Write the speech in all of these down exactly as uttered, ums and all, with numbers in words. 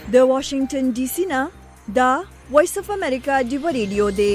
د واشنگټن ډي سي نه دا وایس اف امریکا دی ریډیو دی.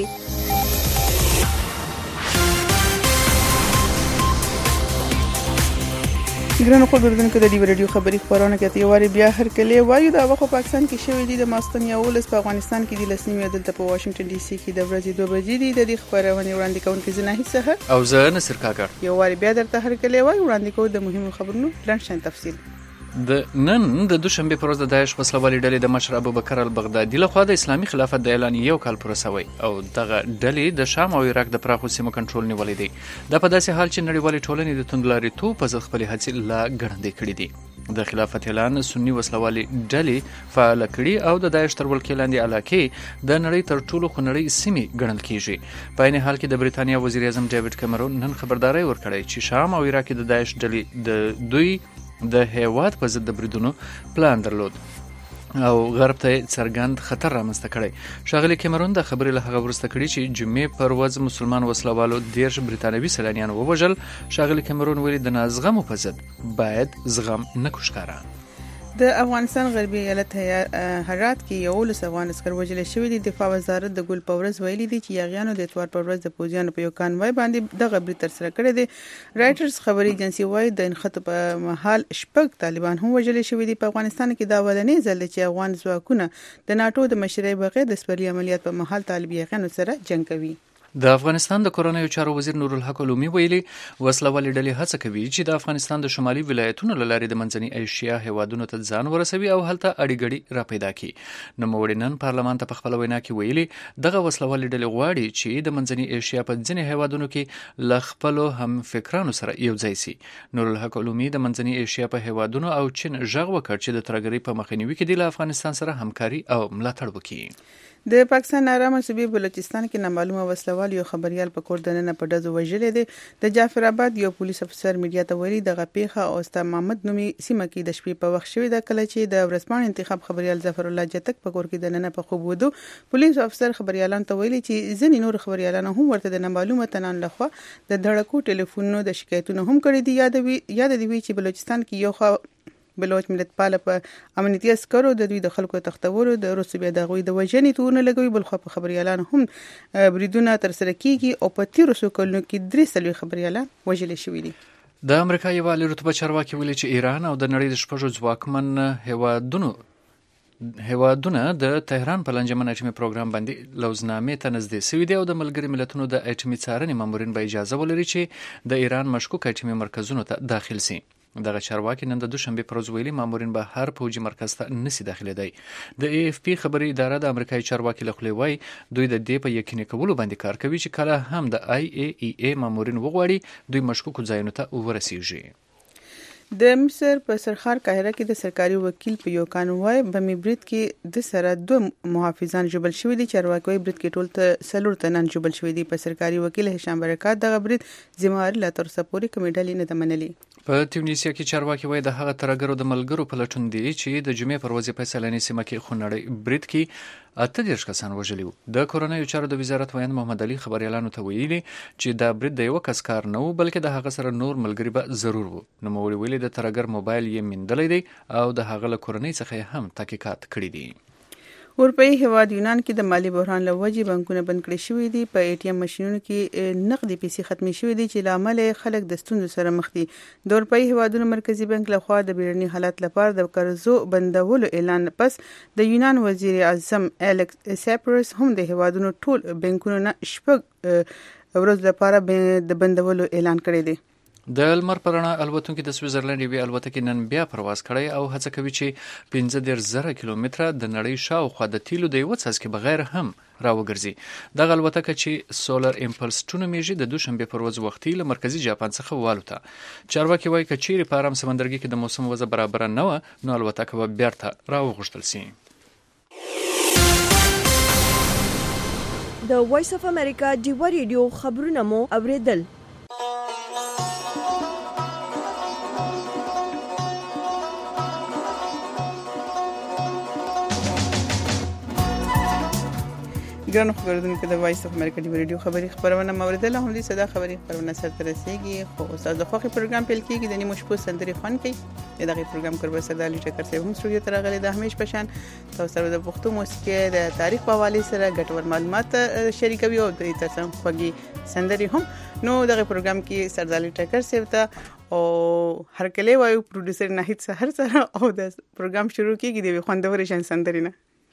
ګرانو خبردونکو د ډیو ریډیو خبري خبرونه کوي یواري بیا هر کله وایو دا وخت پاکستان کې شوې دي د ماستن یولس په افغانستان کې د لسنیمه دلته په واشنگټن ډي سي کې د ورځې دوه بجې دي د دې خبرونه وړاندې کوونکې زناهي څخه او زه نصر کاکړ یواري بیا درته هر کله وایو وړاندې کوو د مهمو خبرونو لنډ تفصیل. د نن د دوشنبه پر ورځ د داعش وسلوالي ډلې د مشر ابوبکر البغدادي لخوا د اسلامي خلافت د اعلان یو کال پوره شوی او دغه ډلې د شام او عراق د پراخو سیمو کنټرول نیولې دي. دا په داسې حال چې نړیوالې ټولنې د توندلاري تو په ځخ خپل هڅې لا ګړندې کړې دي. د خلافت اعلان سنی وسلوالي ډلې فعال کړي او د داعش تر ولکې لاندې علاقې د نړۍ تر ټولو خنړۍ سیمې ګڼل کیږي. په این حال کې د بریتانیا وزیر اعظم ډیوډ کیمرون نن خبرداري ورکړې چې شام او عراق د داعش ډلې د دوی د هیواد په ضد د بریدونو پلان درلود او غرب ته څرګند خطر رامنځته کړی. ښاغلي کیمرون د خبرې له هغه وروسته کړي چې جمعې پر ورځ مسلمان وسلوالو دیرش بریتانوي سیلانیان ووژل. ښاغلي کیمرون ویلي د نازغمو په ضد باید زغم نه کوښکاره. د افغانستان غربي ایالت هرات کې یو لس افغان عسكر وژل شوی دي. دفاع وزارت د ګل پورز ویلي دي چې یاغیانو د اتوار پر ورځ د پوځیانو په یو کانوای باندې د غبري تر سره کړی دي. رائټرز خبري ایجنسی وايي د انخطو په محل شپږ طالبان هم وژل شوی دي. په افغانستان کې دا ولنې ځل چې افغان ځواکونه د ناتو د مشرۍ بغیر د سپرلي عملیات په محل طالب یاغیانو سره جنگ کوي. د افغانستان د کورنیو چارو وزیر نور الحق علومي ویلي وسلوالي ډلې هڅه کوي چې د افغانستان د شمالي ولایتونو له لارې د منځنۍ ایشیا هیوادونو ته ځان ورسوي او هلته اړیګړي را پیدا کړي. نوموړي نن پارلمان ته په خپل وینا کې ویلي دغه وسلوالي ډلې غواړي چې د منځنۍ ایشیا په ځینې هیوادونو کې له خپلو هم فکرانو سره یو ځای شي. نور الحق علومي د منځنۍ ایشیا په هیوادونو او چین ژغ وکړ چې د ترګرۍ په مخنیوي کې د افغانستان سره همکاري او ملاتړ وکړي. د پاکستان نارامه صوبې بلوچستان کې نامعلومه وسلوال یو خبريال په کور دننه په ډزو وژلې دي. د جعفر آباد یو پولیس افسر میډیا ته ویلي دغه پیښه او استا محمد نومي سیمه کې د شپې په وخت شوې ده کله چې د ورسپان انتخاب خبريال ظفر الله جتک په کور کې دننه په خوب ودو. پولیس افسر خبريالان ته ویلي چې ځینې نور خبريالان هم ورته د نامعلومه تنان لخوا د دړکو ټلیفونونو د شکایتونو هم کړي دي. یادوي یاد دی چې بلوچستان کې یو خو بلوچ ملت پاله په امنیتي عسکرو د دوی د خلکو تختورو د روسو بیا د غوي د وژنې تورونه لګوي. بل خو په خبريالان هم بریدونه تر سره کیږي او په تیرو سو کلونو کې درې سلوي خبريالان وژل شوي دي. د امریکا یو عالی رتبه چارواکي ویلي چې ایران او د نړۍ د شپږو ځواکمن هیوادونو هیوادونه د تهران په لنجمن اټومي پروګرام باندې لوزنامې ته نږدې شوي دي او د ملګري ملتونو د اټومي څارنې مامورین به اجازه ولري چې د ایران مشکوک اټومي مرکزونو ته داخل شي. دغه چارواکي نن د دوشنبه پر ورځ ویلي مامورین به هر پوجي مرکز ته نسی داخليدای. د ای اف پی خبري اداره د امریکایي چارواکي لخوا وایي دوی د دې په یقیني کولو باندې کار کوي چې کله هم د آی ای ای ای مامورین وغواړي دوی مشکوک ځایونو ته ورسیږي. د مصر په سرخار قاهره کې د سرکاري وکیل په یو کانوای بمې برید کې د سره دوه محافظان جبل شوی دي. چارواکي برید کې ټول ته سلور تنان جبل شوی دي. په سرکاري وکیل هشام برکات دغه برید ذمہوار لا تر سپوري کمیډالي نه دمنلي. په تونسیا کې چارواکي وایي د هغه ترګرو د ملګرو په لټون دي چې د جمعې پر ورځ په سیلاني سیمه کې خونړی برید کې اته دیرش کسان وژلي وو. د کورنیو چارو د وزارت وایند محمد علي خبريالانو ته ویلي چې دا برید د یو کس کار نه و بلکې د هغه سره نور ملګري به ضرور وو. نوموړي ویلي د ترګر موبایل یې میندلې دی او د هغه له کورنۍ څخه هم تحقیقات کړي دي. اروپאי هیواد یونان کې د مالی بحران له وجې بانکونه بند کړي شوي دي. په ای ټي ایم ماشینونو کې نقدي پیسې ختمي شوي دي چې لامل خلک د ستونزو سره مخ دي. د اروپאי هیوادونو مرکزی بانک لخوا د بیړني حالت لپاره د قرضو بندولو اعلان پس د یونان وزیر اعظم الیکس سیپرس هم د هیوادونو ټول بانکونو نه شپږ ورځې لپاره د بندولو اعلان کړی دی. د لمر پرنا الوتونکو د سویزرلند یوې الوتکې نن بیا پرواز کړی او هڅه کوي چې پنځه دېرش زره کیلومتره د نړۍ شاوخوا د تیلو د یو څاڅکي بغیر هم راوګرځي. دغه الوتکه چې سولر امپلس ټو نومیږي د دوشنبه پر ورځ وختي له مرکزی جاپان څخه والوته. چارواکي وایي چې چیرې په ارام سمندرګي کې د موسم وضع برابر نه و نو الوتکه به بیرته راوغښتل شي. د وایس اف امریکا دی ریډیو خبرونه مو اوریدل. ګرانو خبرونکو د وایس اف امریکا دی ریډیو خبري خبرونه موریدله هم دي صدا خبري خبرونه سره ترسيږي خو استاد د خوخي پروګرام پیل کیږي د نیمه شپو سندري خوان کوي دغه پروګرام کور بسر د علي ټکر سره هم سټوډیو ته راغلي د همیش پشان تاسو سره د پښتو موسیقي د تاریخ په حواله سره ګټور معلومات شریکوي او د تاسو خوږي سندري هم نو دغه پروګرام کې سردالي ټکر سره ته او هر کله وایو پروډوسر ناهید سحر سره او د پروګرام شروع کیږي د خوندور شان سندري نه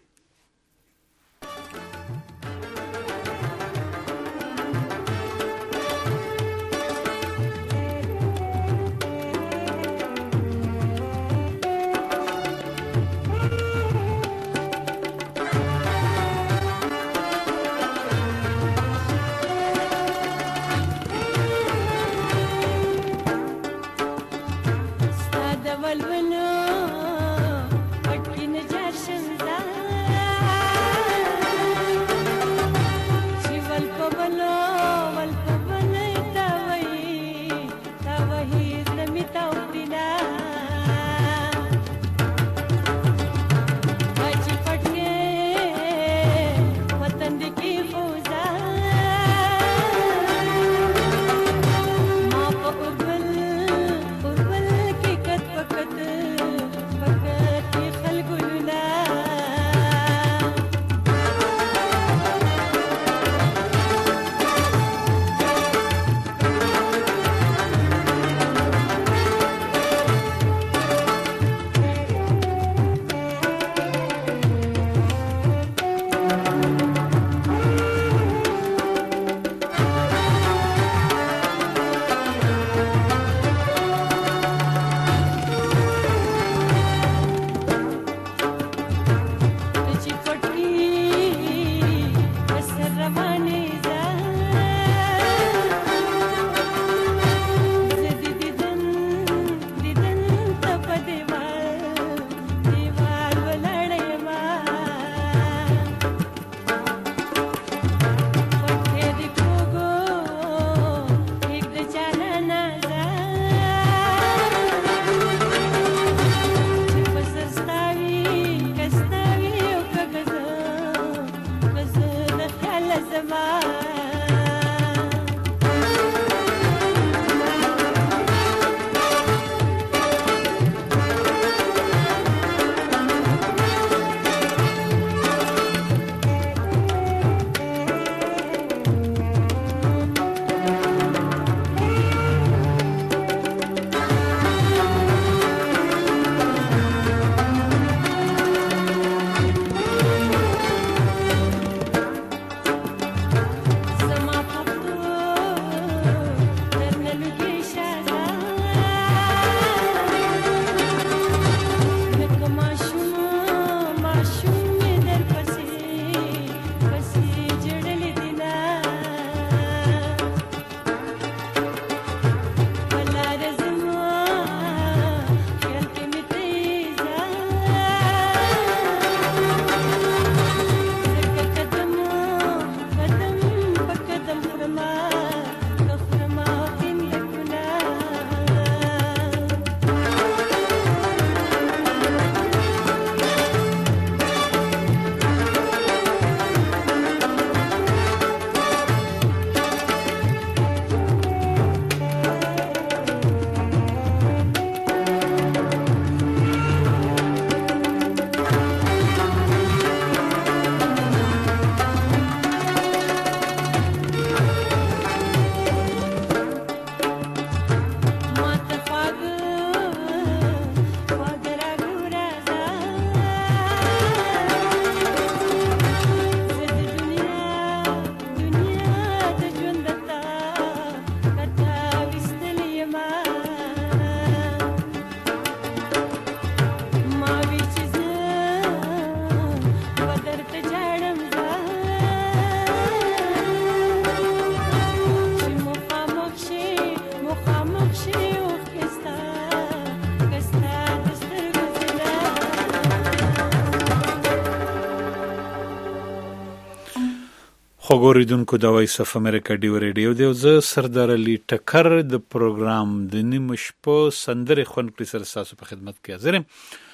خوګوریدونکو د وایس اف امریکا دی ریډیو دی زه سردار علي ټکر د پروګرام د نیمه شپو سندرې خون کړی سره تاسو په خدمت کې حاضر یم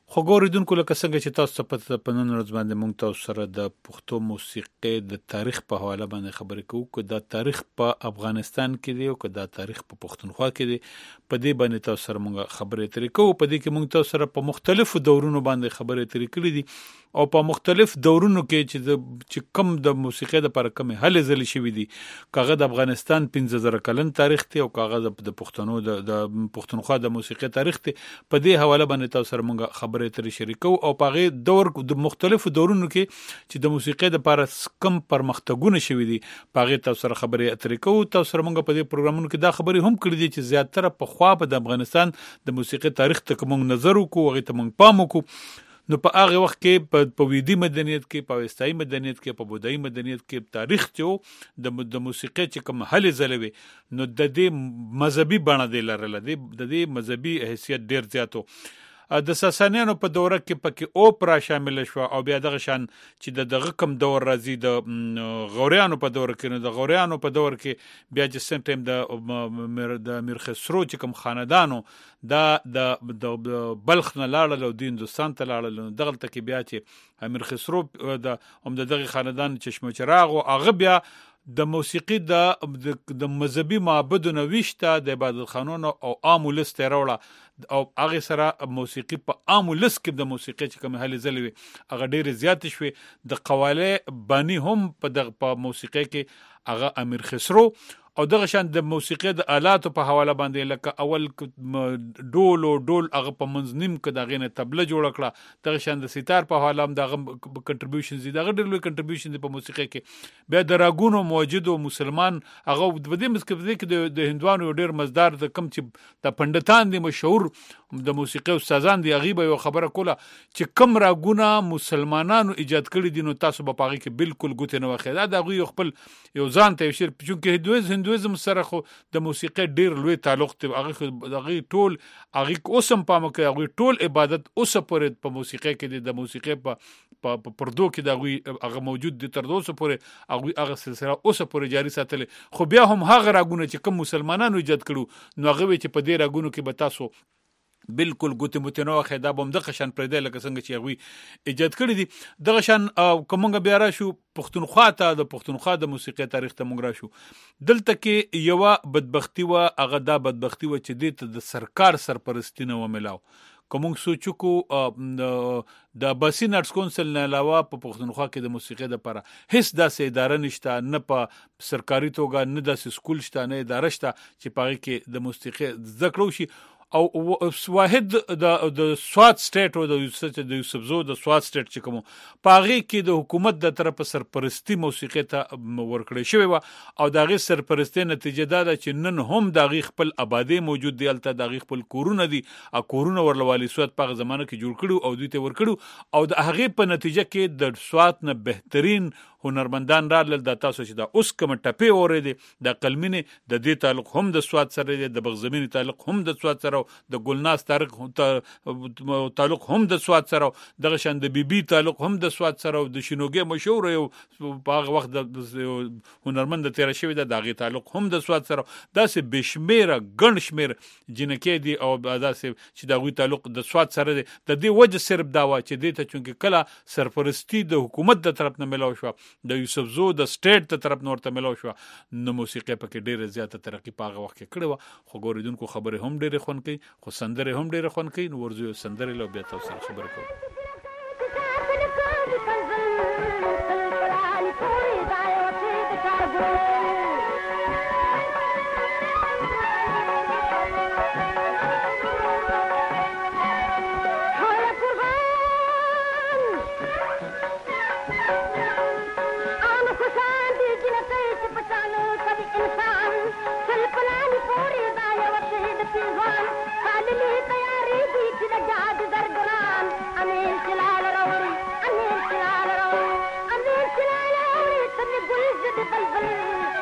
خو ګوریدونکو لکه څنګه چې تاسو ته په نن ورځ باندې موږ تاسو سره د پښتو موسیقۍ د تاریخ په حواله باندې خبرې کوو، که دا تاریخ په افغانستان کې دی او که دا تاریخ په پښتونخوا کې دی، په دې باندې تاسو سره موږ خبرې اترې کوو. په دې کې موږ تاسو سره په مختلفو دورونو باندې خبرې اترې کړې دي او په مختلف دورونو کې چې د چې کم د موسیقۍ لپاره کمې هلې ځلې شوي دي، کاغه د افغانستان پنځه زره کلن تاریخ دی او کاغه د پښتنو د پښتونخوا د موسیقۍ تاریخ دی. په دې حواله باندې تاسو سره موږ خبرې اترې شریکو او په هغې دور د مختلفو دورونو کې چې د موسیقۍ لپاره کم پرمختګونه شوي دي په هغې تاسو سره خبرې اترې کوو. تاسو سره موږ په دې پروګرامونو کې دا خبرې هم کړې دي چې زیاتره پخوا به د افغانستان د موسیقۍ تاریخ ته که موږ نظر وکړو، هغې ته موږ پام وکړو، نو په هغه وخت کې په ویدي مدنیت کې، په اوستایي مدنیت کې، په بودایي مدنیت کې تاریخ چې د د موسیقۍ چې کوم هلې ځلې وي، نو د دې مذهبي بڼه دی لرله، د دې مذهبي حیثیت ډېر زیات و. د ساسانیانو په دوره کې پکې اوپرا شامل شو او بیا دغه شان چې د دغه کم دور راځي د غوریانو په دوره کې، نو د غوریانو په دور کې بیا چې سم ټایم د د میر خسرو چې کوم خاندانو دا د بلخ نه لاړل او د هندوستان ته لاړل، نو دغلته کې بیا چې امیر خسرو د هم د دغه خاندان چشم چراغ او هغه بیا د موسیقي د د مذهبي معبدونو ویشته د عبادت خانونو او عام ولس ته راوړه او هغه سره موسیقي په عام ولس کې د موسیقي چې کوم هلې ځلې وي هغه ډېرې زیاتې شوې. د قواله بانی هم په دغه په موسیقي کې هغه امیر خسرو او دغه شان د موسیقۍ د آلاتو په حواله باندې لکه اول ډول او ډول هغه په منځ نیم کې دغه نه طبله جوړ کړه، دغه شان د سیتار په حواله هم دغه کنټریبیوشنز دي، دغه ډېر لوی کنټریبیوشن دي په موسیقۍ کې. بیا د راګونو موجود او مسلمان هغه د دې مسکې کې د هندوانو ډېر مزدار د کم چې د پندتان دي مشهور د موسیقۍ استادان دي، هغه به یو خبره کوله چې کم راګونه مسلمانانو ایجاد کړي دي، نو تاسو به پاره کې بالکل ګوتې نه وخی. دا دغه خپل یو ځان ته شیر چونکه هندویزم هندویزم سره خو د موسیقۍ ډیر لوی تعلق دی، هغه هغه ټول هغه اوسم پام کوي، هغه ټول عبادت اوسه پورې په موسیقۍ کې د موسیقۍ په په پردو کې د هغه موجود دي تر اوسه پورې هغه هغه سلسله اوسه پورې جاری ساتلې. خو بیا هم هغه راګونه چې کوم مسلمانانو ایجاد کړو، نو هغه چې په دې راګونو کې به تاسو بالکل ګوتې متې نه وخی، دا به هم دغه شان پرېږدی لکه څنګه چې هغوی ایجاد کړي دي. دغه شان که موږ بیا راشو پښتونخوا ته، د پښتونخوا د موسیقۍ تاریخ ته موږ راشو، دلته کې یوه بدبختي وه، هغه دا بدبختي وه چې دې ته د سرکار سرپرستي نه وه میلاو. که موږ سوچ وکړو د عباسي نارټس کونسل نه علاوه په پښتونخوا کې د موسیقۍ دپاره هیڅ داسې اداره نشته، نه په سرکاري توګه، نه داسې سکول شته، نه اداره شته چې په هغې کې د موسیقۍ زده کړه وشي. او واحد د د سوات سټیټ او د د یوسفزو د سوات سټیټ چې کوم په هغې کې د حکومت د طرفه سرپرستی موسیقۍ ته ورکړی شوې وه، او د هغې سرپرستۍ نتیجه دا ده چې نن هم د هغې خپل آبادۍ موجود دی، هلته د هغې خپل کورونه دي، او کورونه ورله والي سوات په هغه زمانه کې جوړ کړي او دوی ته ورکړي، او د هغې په نتیجه کې د سوات نه بهترین هنرمندان رالل. دا تاسو چې دا اوس کومه ټپې اورېدې د قلمینې، د دې تعلق هم د سوات سره دی، د بغزمینې تعلق هم د سوات سره، د ګلناز تاریخ تعلق هم د سوات سره، دغه شان د بی بی تعلق هم د سوات سره، د شینوګۍ مشهور یو په هغه وخت د هنرمند تېره شوې ده، د هغې تعلق هم د سوات سره. داسې بې شمېره ګڼ شمېر جینکۍ دي او داسې چې د هغوی تعلق د سوات سره دی. د دې وجه صرف دا وه چې دې ته چونکې کله سرپرستي د حکومت د طرف نه میلاو شوه، د یوسفزو د سټیټ د طرف نه ورته میلاو شوه، نو موسیقۍ پکې ډېره زیاته ترقي په هغه وخت کې کړې وه. خو ګورېدونکو خبرې هم ډېرې خوند کوي، خو سندرې هم ډېرې خوند کوي. نو ورځو یو سندرې له بیا تاسو سره خبرې کوو. Bye.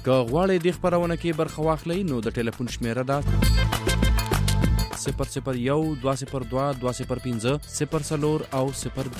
که غواړئ دې خپرونه کې برخه واخلئ نو د ټلیفون شمیره ده صفر صفر یو دوه صفر دوه دوه صفر پنځه صفر څلور او صفر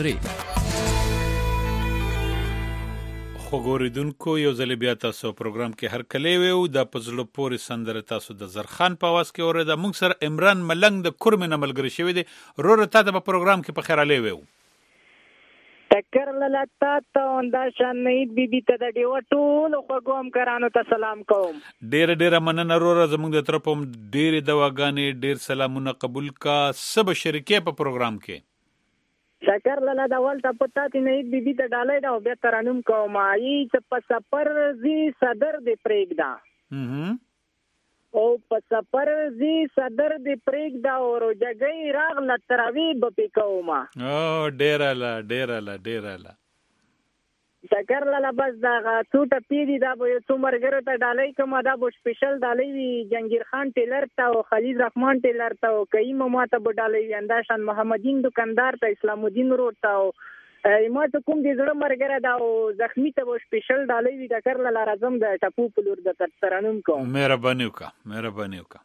درې. خو ګوریدونکو یو ځل بیا تاسو پروګرام کې هر کلی وو د پزلو پورې سندره تاسو د زرخان په واس کې اوره د مونږ سره عمران ملنګ د کورمن عملګری شوی دی رور ته د پروګرام کې په خیر علي وو تکر لتا ته انده شنید بیبي ته د ډیو ټول خو کوم کرانو ته سلام کوم. ډیر ډیر مننه رور زموږ د طرفم ډیر دواګانې ډیر سلامونه قبول کا سب شریکې په پروګرام کې شکر لاله دا ولته پتا تی نه بیبي ته ډالای دا به ترانم کوم ای ته په سفر زی صدر دی پرېګدا هم او په سفر زی صدر دی پرېګدا او جګی راغ لتراوی به پکوما او ډیر لا ډیر لا ډیر لا شکر لاله بس دا څوټه پیری دا به څو مرګره ته ډالای کوم دا به سپیشل ډالای وی جنگیر خان ټیلر ته او خلیل رحمان ټیلر ته او کیم ماته به ډالای انداشان محمدین دکاندار ته اسلام الدین روډ ته او ما ته کوم دې زړه مرګره دا او زخمی ته به سپیشل ډالای وی دا کر لاله راځم د ټپو پلور د ترانم کوم. مهرباني وکړه مهرباني وکړه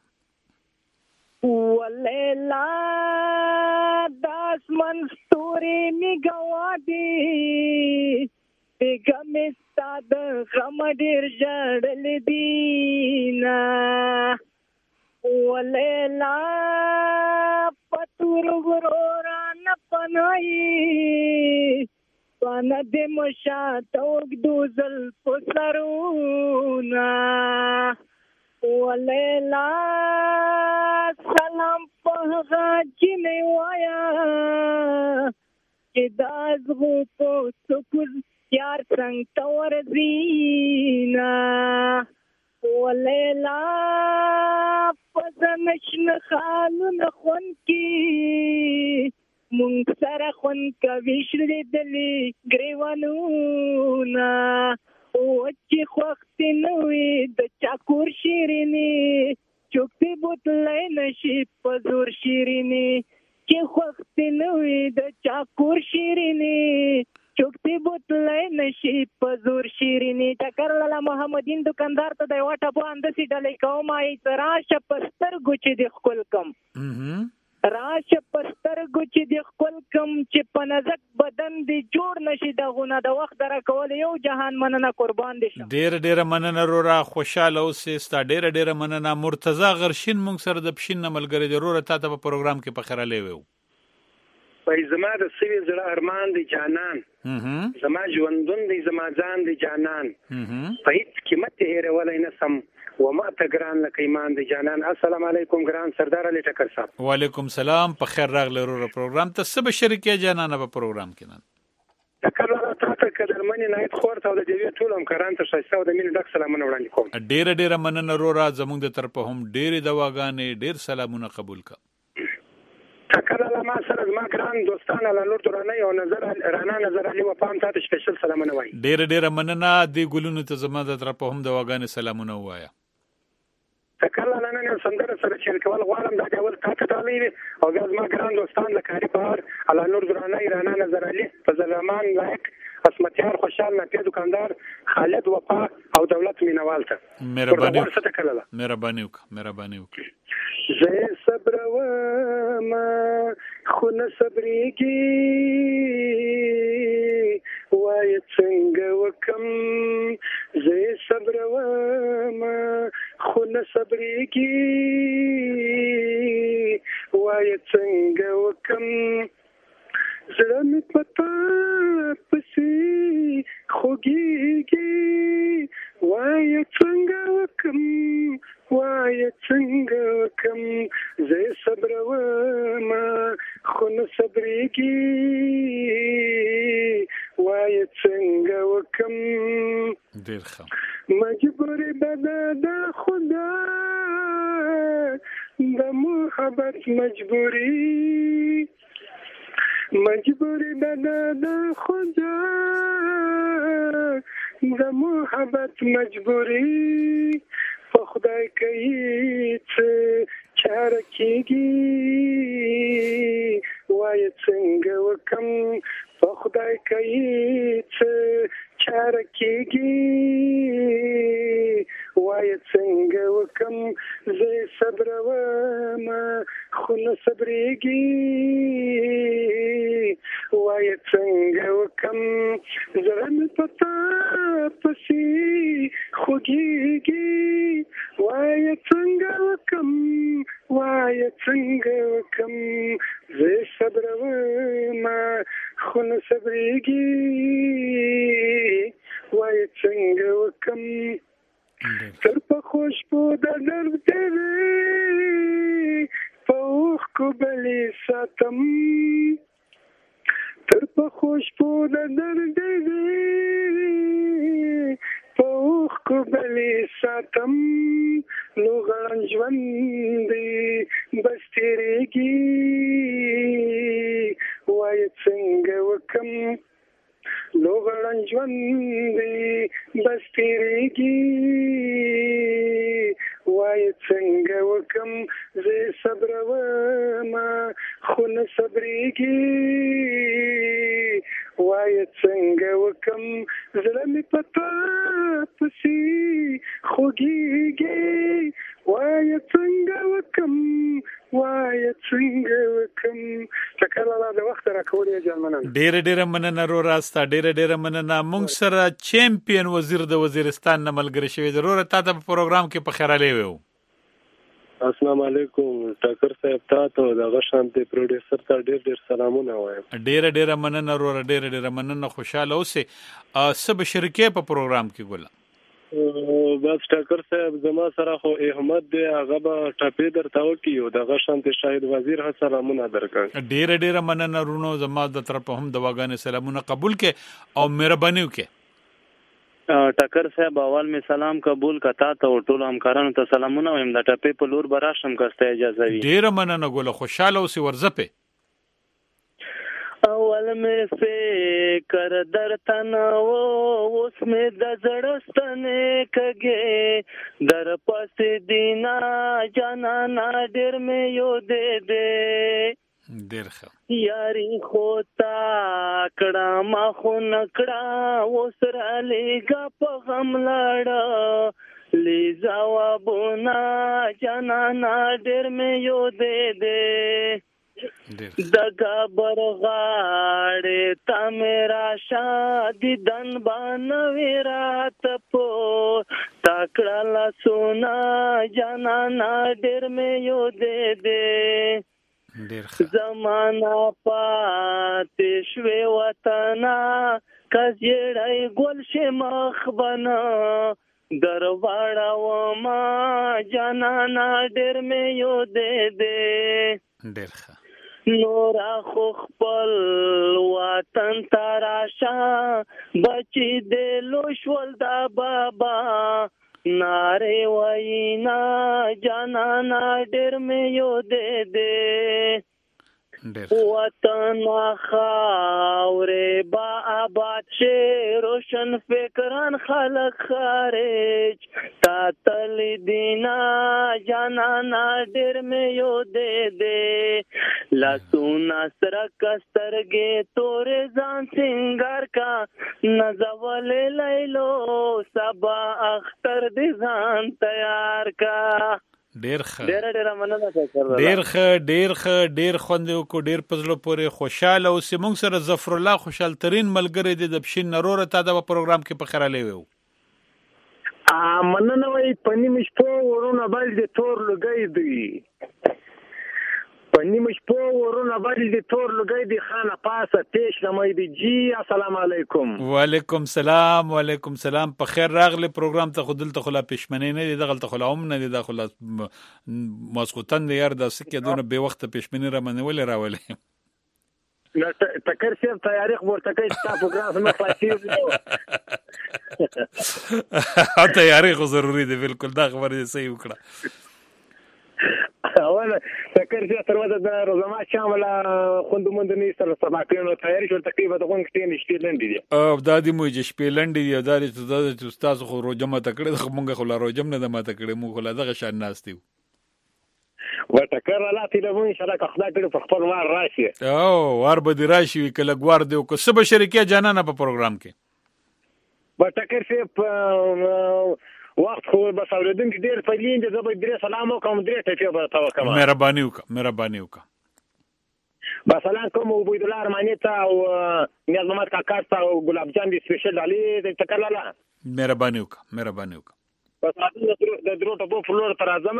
وللا داس منستوري می گوادي بیگم استاد غم ډیر جړل دینا وللا پتور ورورا نه پنای پانا دې مشا توګ دوزل پسرونا وللا سلام په غاجنې وایا چې داس غو په سکوز یار څنګه تور زینا وللا پزنشن خالون خون کی مونږ سره خون کوي شلې دلی گریوانونا او چې وخت نوې د چاکور شیرینی چوکتی بوتلای نشي پزور شیرینی چې وخت نوې د چاکور شیرینی چوکتی بوتلای نشي پزور شیرینی ټکر لاله محمدین دکاندار ته د واټه باندې سي ډلې کوم ای راشه پستر ګچ دی خپل کم راشه پستر ګچ دی خپل کم چې پنځک بدن دی جوړ نشي دغونه د وخت در کول یو جهان مننه قربان دي شه. ډیر ډیر مننه رورا خوشاله اوسې ستا ډیر ډیر مننه. مرتضی غرشین مونږ سره د پښین ملګری دی رورا ته په پروګرام کې په خیره لیو پای زما د سوي زړه ارمان دی جانان زما ژوندون دی زما ځان دی جانان په هیڅ قیمت هېره ولای نسم و ما ته ګران لکه ایمان دی جانان. السلام علیکم ګران سردار علي ټکر صاحب. وعلیکم سلام په خیر راغلی رور پروګرام ته سب شریکه جانان په پروګرام کې نن ټکر را ته کډرمنې نایت خورته او د دیوی ټول هم کران ته شایسته او د مين ډک سلامونه وړاندې کوم. ډیر ډیر مننه رورا زموږ د طرفه هم ډیر دواګانې ډیر سلامونه قبول کا. کله ما سره زما ګران دوستانه له لور درانه یو نظر رانا نظر علي و پام ته سپیشل سلامونه وای. ډیر ډیر مننه دی ګلونو ته زما د طرفه هم دواګانې سلامونه وایا. کله نه نه سندره سره چې کول غواړم دا ډول تاسو ته لې او بیا زما ګران دوستان له کاری بهر علي نور درانه رانا نظر علي فضل الرحمن لایک اسمتیار خوشحال نه دکاندار خالد وفا او دولت مینوال ته مهرباني مهرباني وک مهرباني وک زه صبر و ما خو نه صبرېږي وای څنګه وکم زه صبر و ما خو نه صبرېږي وای څنګه وکم زړه مې پتا پسې خوږېږي وای څنګه وکم وای څنګه وکم زه صبر وما خو نه صبرېږي وای څنګه وکم ډېر ښه مجبور به د خدا د محبت مجبوري مجبوری دادا دا خدا د محبت مجبوری په خدای کوي څه چاره کېږي وای څنګه وکم په خدای کوي څه چاره کېږي وای څنګه وکم زه صبر وم خو نه صبرېږي وای څنګه وکم زړه مې پتا پسې خوږېږي وای څنګه وکم وای څنګه وکم زه صبر وم خو نه صبرېږي وای څنګه وکم تر په خوشبو د درد دی په اوښکو بلې ساتم تر په خوشبو د درد دی په اوښکو بلې ساتم نو غړن ژوند دی بس تېرېږي وای څنګه وکم نو غړن ژوند دی بس تېرېږي وای څنګه وکم زه صبر وم خو نه صبرېږي وای څنګه وکم زړه مې په تا پسې خوږېږي وای څنګه وکم وای څنګه وکم ټکر لاله د وخت راکول یې جان مننه ډېر ډېر مننه رورا ستا ډېر ډېر مننه مونږ سره چیمپیون وزیر د وزیرستان نه ملګری شوی دی رورا تا ته په پروګرام کې په خیراله ویو السلام علیکم ټاکر صاحب تاسو د غشانتي پروډوسر ته ډېر ډېر سلامونه وایم ډېر ډېر مننه رورا ډېر ډېر مننه خوشاله اوسې سب شرکې په پروګرام کې ګولا بس ټاکر صاحب زما سره خو احمد دی هغه به ټپې درته وکړي د غشانتي شاهد وزیر هم سلامونه درکړ ډېر ډېر مننه رونو زما د طرف هم د واګانې سلامونه قبول کې او مهرباني وکړي ټکر صاحب اول می سلام قبول کتا ته او ټول همکارانو ته سلامونه وایم د ټپې په لور براشم کاسته اجازه وي ډیر مننه ګوله خوشاله اوسې ورځپه اول می فکر درته نو اوس می د زړستنې کګې در پسې دینا جانا ډیر می یو دې دې ډیر ښه یاري خو تا کړه ما خو نکړه وسره لګه په غم لاړه لیزاوابونه جانانا ډېر مې یو دې دې دغه برغاړې تا مې راشه دیدن بانوي رات په تا کړه لاسونه جانانا ډېر مې یو دې دې زمانہ پاتې شوی وطنا کزیړی ګل شه مخبنا درواړه وما جانانا ډېر مې یو دې دې ډېر ښه نور خو خپل وطن تراشا بچی دې لوشول دا بابا ناره وینا جانانا ډېر مې یو دې دې وطن خاورې با آباد شه روشن فکران خلق خارج تا تل دینا جانانا ډېر مې یو دې دې لاسونه سره کسترګې تورې ځان سنگار کا نزولې لیلو سبا اختر دې ځان تیار کا ډیر ښه ډیر ډیر مننه ډیر ښه ډیر ښه ډیر خوند کو ډیر پزلو پورې خوشاله او سیمون سره ظفر الله خوشحال ترين ملګری دی د بشین نروره تا د پروګرام کې په خراله ویو ا مننه وای پنی مشپو ورونه بل د تور لګی دی پنی مشپو ورونه بل د تور لګی دی خانه پاسه پیش نمای دی جی السلام علیکم وعلیکم سلام وعلیکم سلام په خیر راغله پروګرام ته خودل ته خلا پښمنې نه دی دغه ته خلا هم نه دی داخله ماسکوتن دی یار د سکه دونه به وخت پښمنې را منول راولې نو تکر سیف تاریخ ورته کوي تاسو پروګرام نه فاسیو ا تاریخ ضروری دی بالکل دا خبره صحیح وکړه اوله تکر سیف تر ودا د روزما شامل خوندمند نه سره سباقونو تیاری شو تقریبا د غونډې ټیم شپېلند دي او د دې مو چې شپېلند دي دا چې استاد خو روجمه تکړه مونږ خو لا روجم نه د ما تکړه مو خو لا دغه شان ناستیو وټکر لا تی له مون ان شاء الله خدای دې په خپل وار راشي او وار به دی راشي کله ګوار دی کو سبا شریکه جانانه په پروګرام کې وټکر سیف وخت خو بس اوریدونکي ډېر پلین دي، زه به درې سلام وکړم، درې ټکي به ورته وکړم. مهرباني وکړه مهرباني وکړه. مثلا کوم عبید الله ارماني ته او نیاز محمد کاکا ته او ګلاب جان دي سپیشل علي د تکلاله مهرباني وکړه مهرباني وکړه. بس د درو ټبو فلور تر اعظم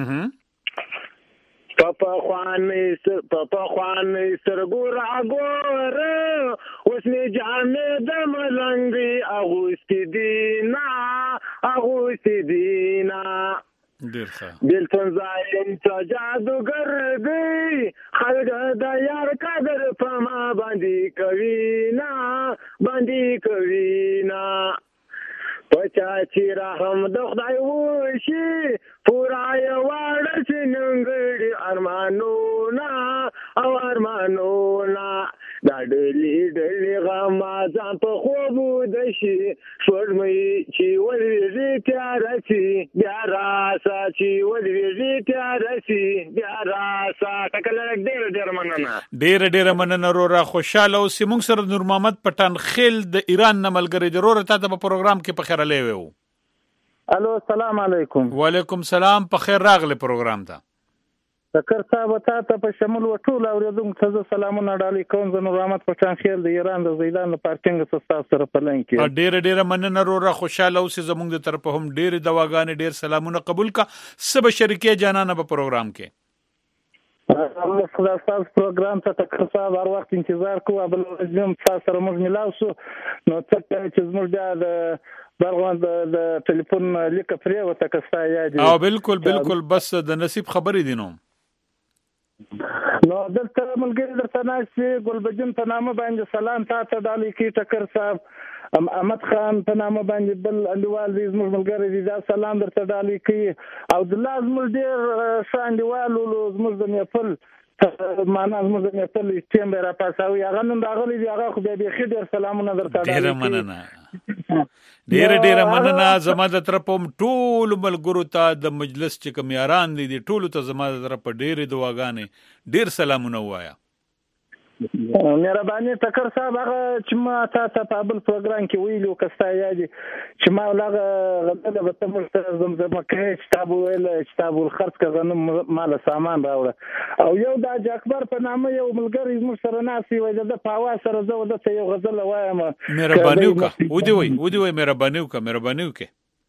پاپا خوان پاپا خوان سرګور اګور اوس نه جامې د ملنګي اغوست دینا اغوست دینا ډیر ښه دلته ظالم ته جادوګر دی خلک د یار قدر په ما باندې کوي نه باندې کوي نه پچا چې رحم د خدای وشي پورا یې واړه چې ننګړي ارمانونه او ارمانونه دا ډلې ډلې غما ځان په خوب ود شي سپوږمۍ چې ولویږي تیاره شي بیا راسه چې ولویږي تیاره شي بیا راسه ټکله ډېر ډېر مننه ډېر ډېر مننه رورا خوشاله اوسې. موږ سره نور محمد پټان خیل د ایران نه ملګری دی. رورا تا ته په پروګرام کې په خیر علی وو. الو السلام علیکم. وعلیکم سلام. په خیر راغلی پروګرام ته. تکر صاحب تا ته په شمول وټول اوریدونکو ته سلامونه ډالۍ کوم. زه نور محمد پټان خیل د ایران د زیلان پارکینګ څخه سره په لین کې. ډېر ډېر مننه رورا خوشاله اوسې. زموږ د طرف هم ډېر دواګانې ډېر سلامونه قبول کا. سبا شریکې جانانه په پروګرام کې موږ تاسو پروګرام ته تکر صاحب هر وخت انتظار کوو. بل ورځم تاسو سره موږ ملاو شو نو څه چې موږ د برغوان د ټلیفون لیک پرې وته کستا یادي. او بالکل بالکل بس د نصیب خبرې دي. نو نو دلته ملګری درته ناشې ګلبجن په نامه باندې سلام تاسو ډالۍ کی ټکر صاحب احمد خان په نامه باندې بل انډیوال دې زموږ ملګری دي دا سلام درته ډالۍ کی. او د لازم ډیر شاندیوال زموږ د میپل معنا زموږ د میپل ټیم را پاسوي هغه نن راغلي دي هغه خو به خې ډیر سلامونه درته ډالۍ ډیر مننه ډیر ډیر مننه. زما د طرف هم ټول ملګرو ته د مجلس چې کوم یاران دي ټول ته زما د طرف ډیر دعاګانې ډیر سلامونه وایا. مهرباني ټکر صاحب هغه چې ما تاسو په بل پروګرام کې ویلو کستا یادي چې ما هغه غلطه به تم زمزمه کې کتاب ویل کتاب الخرج کغنم مال سامان راوړه. او یو د اکبر په نامه یو ملګری زموږ سره ناسي وای د پاوا سره زه ودته یو غزل وایم. مهرباني وکړه ودی وای ودی وای مهرباني وکړه مهرباني وکړه.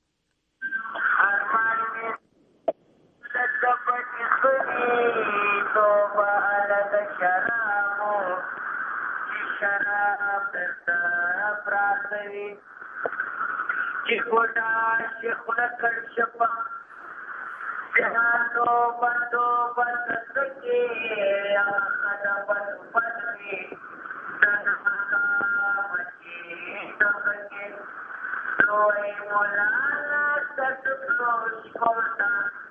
چې ګوډا شیخونه کړ شپه جهانو بندو بند سکے آخر بند بندوی دنمکا مچی دنگے روئی مولانا ستکروش کورتا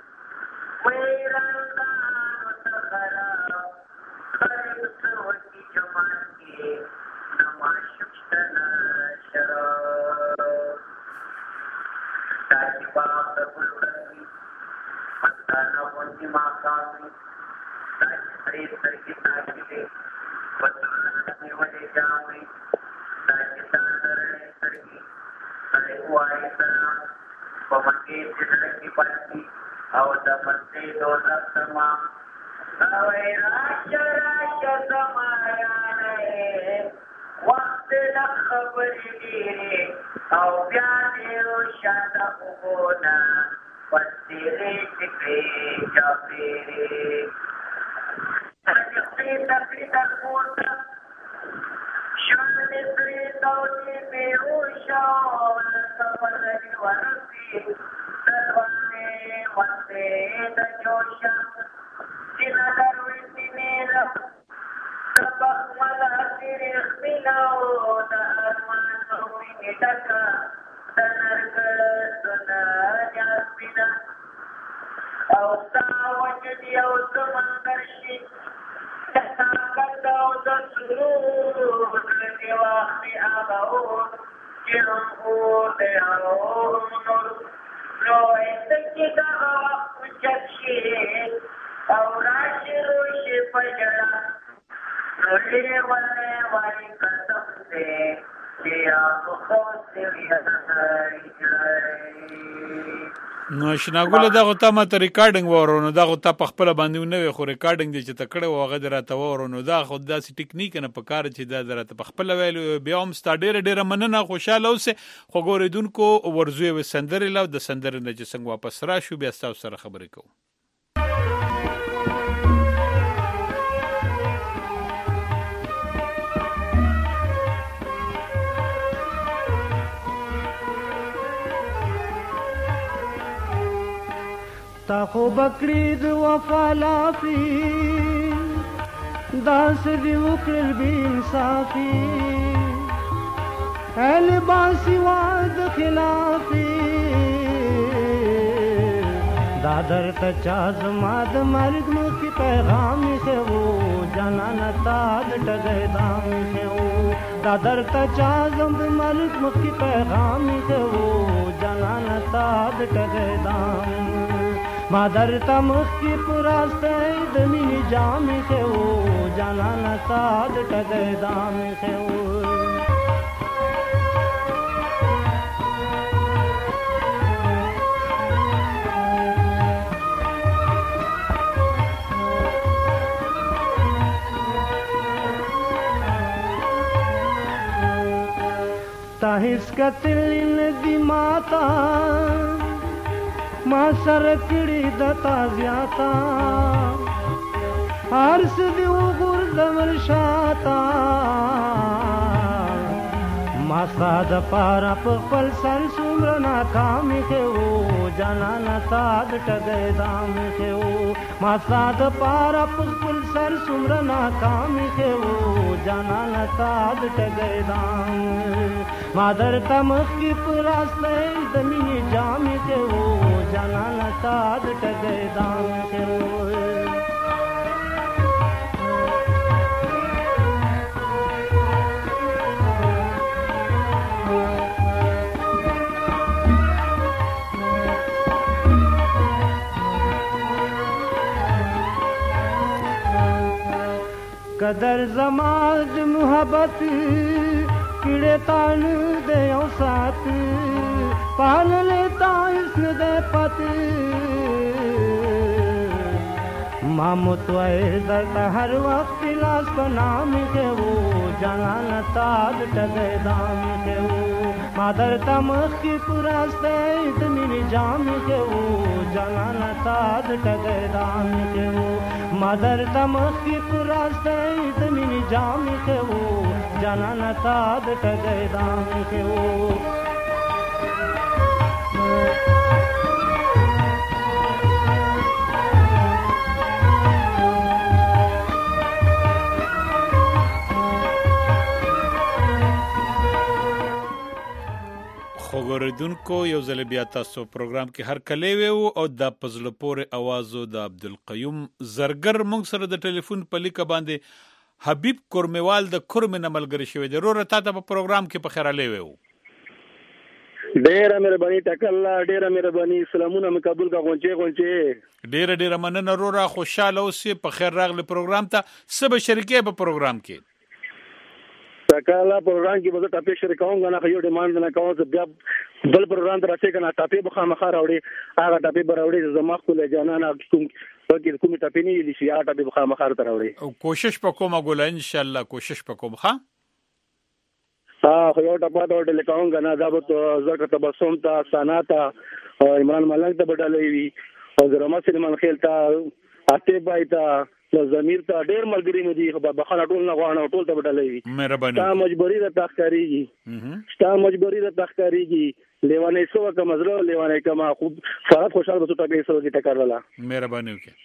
ویرندانو تخرا خریب سوچی جمان کے نماشکتنا شراب تاکی باپ دبل کرنی مستانا ہوندی ماکامی تاکی خرید ترکی تاکی لے بدرلانی وجہ جامی تاکی تاندرنی ترکی سڑے ہوائی سلام پمکی جدرکی پڑتی او دمستی دوزر تمام اوی راشا راشا زمایانے وقت لخبری دیرے او بیانی روشانا خوبونا پستیرے چکرے چاپیرے تجقی تقری تقورتا شان سری دولی بیوشا ورسبرنی ورسی دلوانے وندے دجوشا جنا درویسی میرا سبق ملاسر اخبناو دا ارمان نومی ڈکا دا نرگس دا جاسمنا او سا وجدی او سمندرشی تحاکت او دا سرور لدی واخی آباون جرم او دے آون نور لو ایسکی دا وقت چکشی او راشی روشی پجڑا نولی والے والی قسم دے کہ آپ خود سے بھی نو شناګول دا غو ته ما ته ریکارډینګ ورونو دا غو ته په خپل باندې نه وي خو ریکارډینګ دې چې تکړه وغه دراته ورونو دا خو داسې ټیکنیک نه په کار چې دا دراته په خپل ویل بیا هم ستا ډېر ډېر مننه خوشاله اوسه خو ګوریدونکو ورزوي وسندري لو د سندر نه چې څنګه واپس راشو بیا تاسو سره خبرې کوو. تا خو بکړی د وفا لافي داس دی وکړل بی انصافي ال باسی واد خلافي دا درته چا زما د مرګ نو کی پیغام شه وو جانا نتا د ټګې دام شه وو دا درته چا زما د مرګ نو کی پیغام شه وو جانا نتا د ټګې دام ما درته مخکې پراسته د مینې جامې ښه وو جانا نتا د ټګې دامې ښه وو تا هیڅ کتلی نه دي ماته ما سره کړي د تازیاتا هر څه دی وګورځول شاته ما ساده پارا په خپل سر څومره ناکامې ښه وو جانا نتا د ټګې دامې ښه وو ما ساده پارا په خپل سر څومره ناکامې ښه وو جانا نتا د ټګې دامې ما درته مخکې په راسته د مینې جامې ښه وو جانا نتا د ټګې دامې ښه وو قدر زما د محبت کړه تان د یو سات پالل تا اس د پت ما متوي درته هر وخت لاس په نام کې وو جانا نتا د ټګې دام کې وو ما درته مخکې پراسته د مینې جام کې وو جانا نتا د ټګې دام کې وو ما درته مخکې پراسته د مینې جام کې وو جانا نتا د ټګې دام کې وو خبردونکو یو ځل بیا تاسو پروګرام کې هر کله ویو او د پزله پورې اوازو د عبدالقیوم زرګر مونږ سره د ټلیفون په لیکه باندې حبیب کورمیوال د کورمن عملګری شوی د روره تا ته په پروګرام کې په خیر علی ویو ډیره مهرباني ټکل ډیره مهرباني سلامونه مقبول کا غونچه غونچه ډیره ډیره مننه روره خوشاله اوسې په خیر راغلی پروګرام ته سبا شریکې په پروګرام کې تکاله پروګرام کې به تاسو شریکوم غواړم خو یو ډیماند نه کوم چې بیا بل پروګرام ته راځي کنه تاسو به خامخا راوړي هغه تاسو به راوړي زما خپل جانانه کوم پکې کومه تاسو نه لې شي هغه تاسو به خامخا راوړي او کوشش وکوم غوړم ان شاء الله کوشش وکوم ښا ها خو یو ټپه ته ټلیکاون غنا دا به زکه تبسم ته سناتا عمران ملنګ ته بدلې وي او زرما سلیمان خیل ته اته بایتا زمیر ته ډېر ملګری مې دي خو بخښنه ټول نه غواړم ټول ته بدلې وي مهرباني تا مجبوری د تخکاریږي تا مجبوری د تخکاریږي لیوانې سو کوم زړه لیوانې کما خو فرات خوشاله بسو ته به سو کې ټکر ولا مهرباني وکړه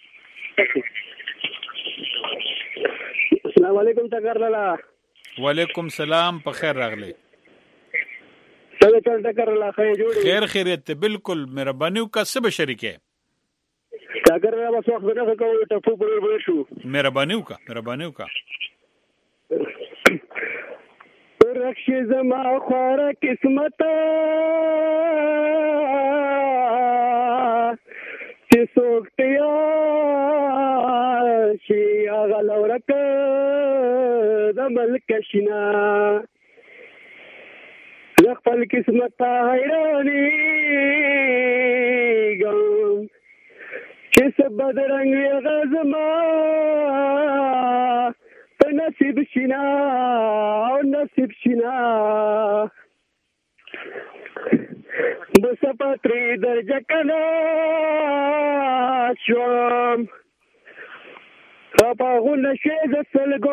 السلام علیکم ټکر ولا وعلیکم سلام په خیر راغلی څنګه چل ټکر ولا خیر جوړ خیر خیریت بالکل مهرباني وکړه سب شریکه اگر را وسو خبره کوو ته په پوره وې شو مهرباني وکړه مهرباني وکړه رخص زما خوره قسمت چې سوکتیا شي هغه لورک د ملک شنا خپل قسمت حیرانی بیریږم چې څه بدرنګ وي هغه زما په نصیب شینا او نصیب شینا د سپاترې درجه کنا شوم خپاغونه شي د سلګو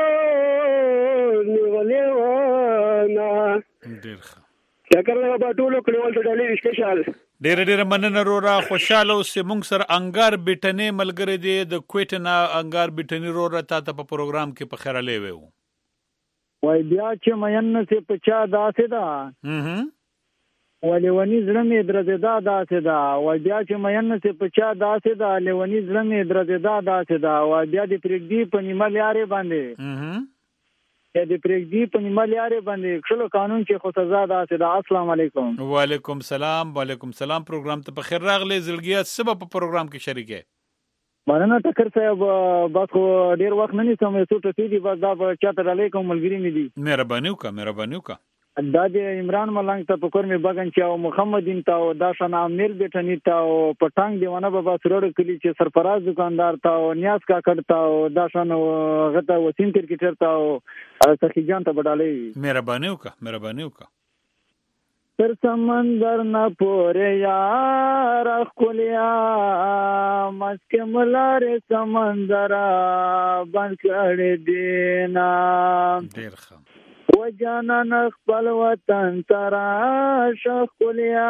نیولې ونه ډېر ښه چکر له با ټولو کلیوال ته ډالۍ سپیشل ډېر ډېر مننه رورا خوشاله اوسې موږ سره انګار بیټنې ملګری دی د کویټ نه انګار بیټنې رورا تا ته په پروګرام کې په خیر لې وو وای بیا چې مین سي پچا داسې دا هم ولونی زړه مې درځدا داسې دا وای بیا چې مین سي پچا داسې دا لونی زړه مې درځدا داسې دا وای بیا دې پرګدی په نیمه لارې باندې هم یا دې پرګدی په نیمه لارې باندې خلک قانون چې خو سزا داسې دا السلام علیکم وعلیکم سلام وعلیکم سلام پروګرام ته په خیر راغلی زړګیا سبب په پروګرام کې شریکه مننه ټکر صاحب بس خو ډیر وخت نه نیسم یو څه ټکی دی بس دا چاته علیکم ملګری مې دي مهرباني وکړه مهرباني وکړه دا د عمران ملنګ ته پکور می بغن چې او محمدین ته او دا شنا امیر بیٹنی ته او پټنګ دیونه بابا سرور کلی چې سرفراز دکاندار ته او نیاز کا کړتا او دا شنو غته وسیم کرکټر ته او سخی جان ته بدالې مهرباني وکړه مهرباني وکړه تر سمندر نه پورې یار خولیا مسکه ملار سمندر بن کړې دینا ډیر ښه و جانان خپل وطن ترا شخولیا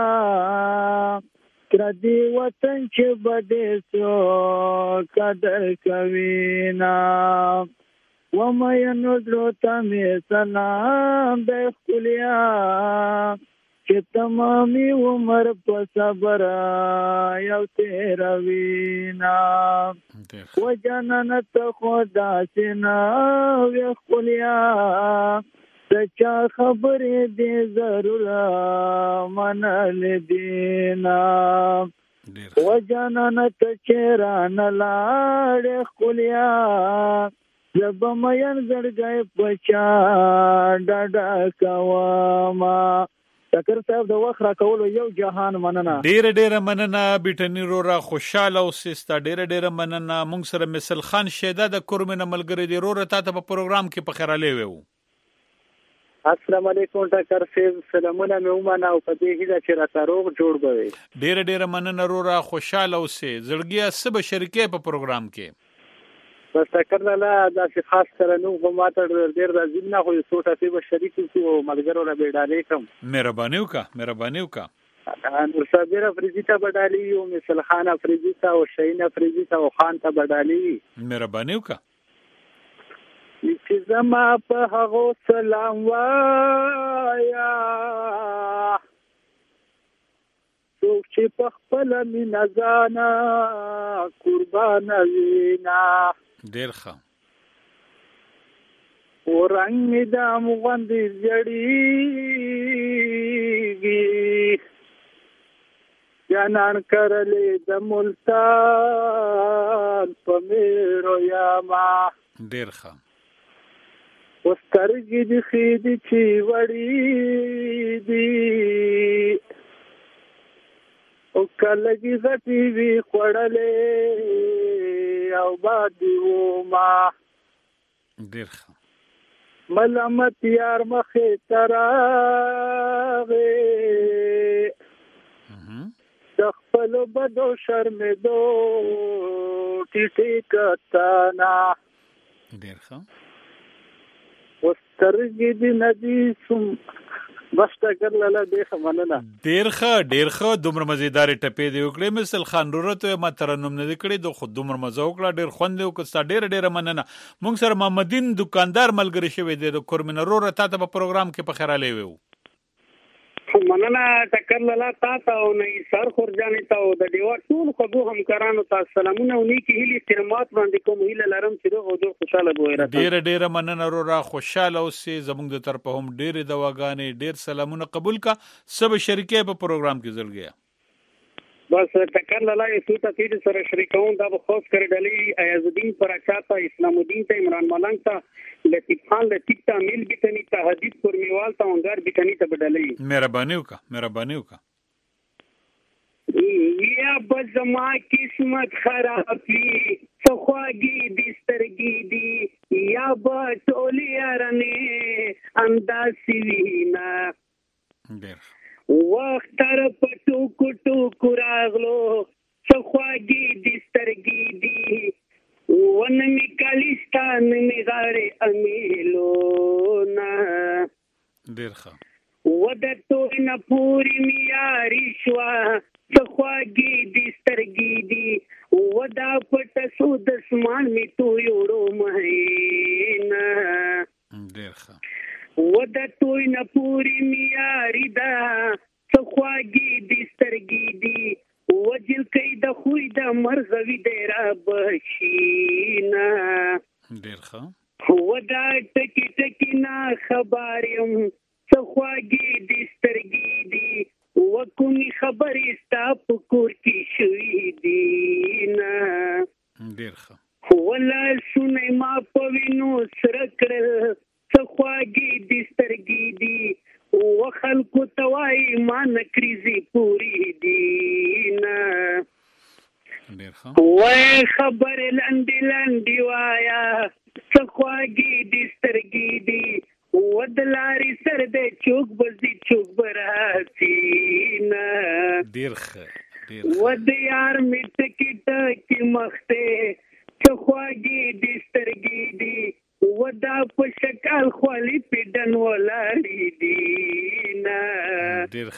کردی وطن چې بده سو قدر کوینا و مې نظر ته می سلام د خولیا چې تمامي عمر په صبر یو تیر وینا و جانان ته خدا سينا وی خولیا سچا خبرې دې ضرور منل دینا و جانان ته چران لاړ خولیا زب مېن زړګي پچا ډډا کواما ټکر صاحب د وخت را کولو یو جهان مننه ډیر ډیر مننه بیٹنی رورا خوشاله اوسستا ډیر ډیر مننه مونږ سره مثل خان شیدا د کورمنه ملګری دی رورا ته په پروګرام کې په خیر لې وو السلام علیکم ټکر صاحب سلامونه مې ومنه او په دې هیله چې را تروغ جوړ بوي ډیر ډیر مننه رورا خوشاله اوسې زړګیا سب شریکې په پروګرام کې بس ټکر نه دا چې خاص سره نو غواته ډیر راځي نه خو څو ټاپې به شریک شي او ملګرو را بیډالې کوم مهرباني وکړه مهرباني وکړه نور صابر افریدی ته بدالي او مثل خان افریدی ته او شین افریدی ته او خان ته بدالي مهرباني وکړه چې زما په هغه سلام وایا څوک چې په خپل مینا ځانا قربان وینا ډیر ښه ورنګ د مغندې جړېږي جانان کرلې د ملتان په میرو یاما ډیر ښه وسترګې د خېدې چې وړې دي او کله چې غټې وي خوړلې او باندې وما ډېر ښه ملامت یار مخې ته راغې د خپلو بدو شرمېدو ټیټې کتانا ډېر ښه وسترګې دې ندي سم بس ټکر لاله دې مننه ډیر ښه ډیر ښه دومره مزیدار ټپې دی وکړې مثل خان رورته ما ترنم نه کړې د خود دومره مزه وکړه ډیر خوند وکړه ډیر ډیر مننه مونږ سره محمدین دکاندار ملګری شوی دی د کورمن رورته ته په پروګرام کې په خیر لې وو مننه ټکر لاله تا ته او نه سر خورجانې ته او د دیوا ټول خو هم کرانو ته سلامونه او نیکی هلي احترامات باندې کوم هله لرم چې دغه ډېر خوشاله بوي ډیر ډیر مننه رورا خوشاله اوسې زموږ د طرفه هم ډیر دواګانې ډیر سلامونه قبول کا سب شریکې په پروګرام کې زلګیا بس ټکر لاله یې څو ته تیر سره شریکون دا به خاص کړی ډلې ایاز الدین پر اچاته اسلام الدین ته عمران ملنګ ته لطیف خان لطیف ته امیل بیتنی ته حدیث پرمیوال ته انګار بیتنی ته بدلې مهرباني وکړه مهرباني وکړه یا بزما قسمت خراب وي څخواږي د سترګې دي یا به ټولې یارانې انداسې وي نه وخت تر په ټوکو ټوکو راغلو څخواږي د سترګې دي ونه مې کالیستا نه مې غاړې امیلو نه ډېر ښه وده توی نه پورې مې یاري شوه څخواږي د سترګې دي ودا پټه سو د اسمان مې توی وړو مهینه ډېر ښه ودا توی نه پورې مې یاري ده څخواږي د سترګې دي وجل کوي د خوی د مرغوي دی را بشینه ډېر ښه ودا ټکي ټکي نه خبر یم څخواږي د سترګې دي وکومي خبرې ستا په کور کې شوي دي نه ډېر ښه ولا سونی ما په وینو سره کړل څخواږي د سترګې دي و خلکو ته وایي ما نکریزې پورې دي نه ډېر ښه وایي خبرې لنډې لنډې وایه څخواږي د سترګې دي ودلاري سر د چوک بزي چوک براسینا ډیر ښه ډیر ود یار میټ کیټ کی مخته چخواږي د سترګې دي ودا په شکل خولي پیډن ولاړې دي نا ډیر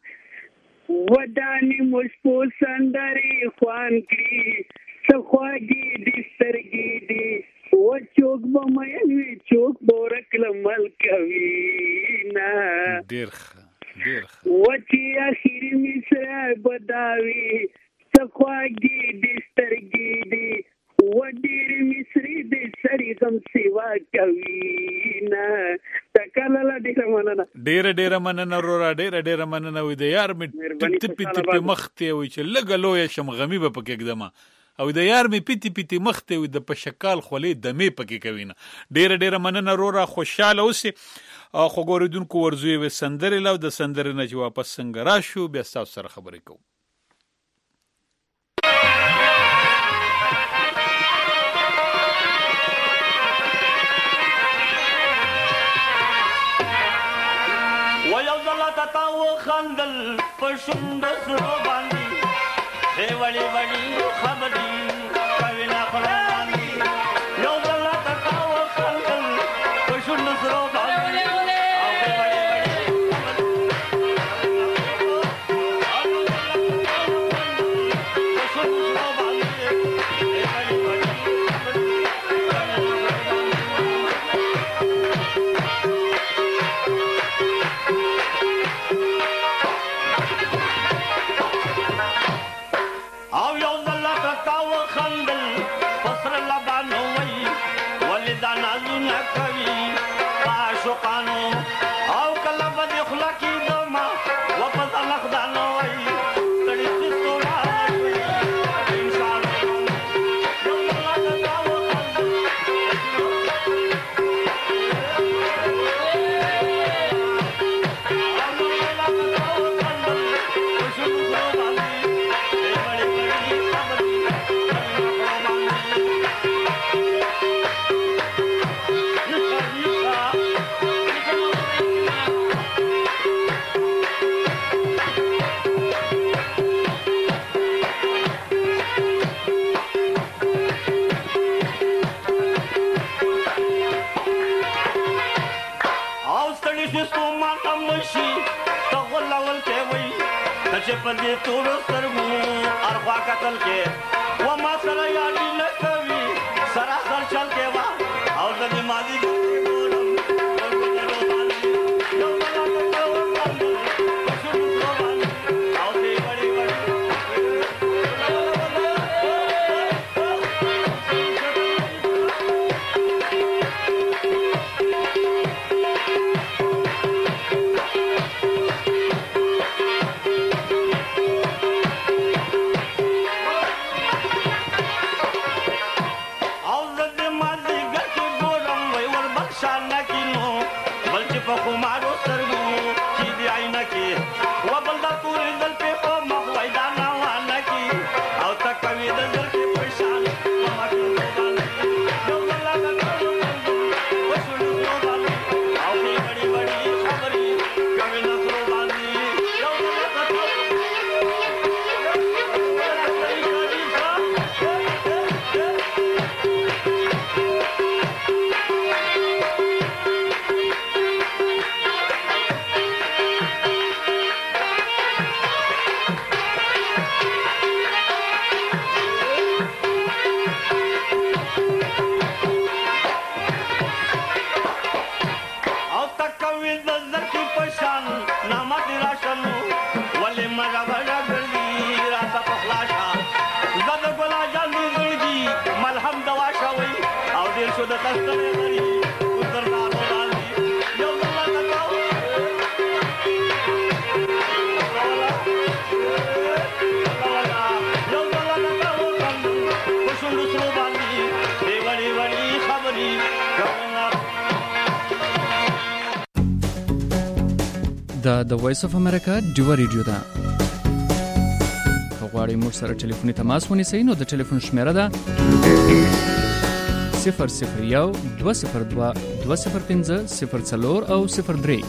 ښه ودا ني مشپو سندري خوان کړي چخواږي د سترګې دي و چوک بمایوي چوک بورکل ملکوي نا ډیر ښه ډیر ښه و چې اخیری مصر بداوي څخواږي د سترګې دي و ډیر مصری د سری غم سیوا کوي نا تکلاله ډیر مننه ډیر ډیر مننه رورا ډیر ډیر مننه وي د یار می ټپ ټپ مخته وي چې لګ لوی شم غمی به پکې کېدم او د یار می پیتی پیتی مخته وي د پشکال خولې دمه پکې کوي نه ډیر ډیر مننه رورا خوشاله اوسې خو ګوردونکو ورزوي و سندرې لو د سندرې نه چې واپس څنګه راشو بیا تاسو سره خبرې کوو ويو ظلت تاو خندل پشند سرو باندې اے وړي وړي خبرې کوي نه خلوان یو ظلت تاو خندل پشند سرو باندې او اے وړي پدې تور سرمو ارغوا قتل کې و ما سره یادی لکوي سرا سر چل کې وا او د ماضي کستړې غري ګلدردان وړاندې یو ځل لکه کاو یو ځل لکه کاو په شونډو سرو باندې دې وړې وړې خبرې کومه دا د وایس اف امریکا ډیو ریډیو ده. که غواړئ موږ سره ټلیفوني تماس ونیسئ نو د ټلیفون شمیره ده صفر صفر یو دوه صفر دوه دوه صفر پنځه صفر څلور او صفر درې.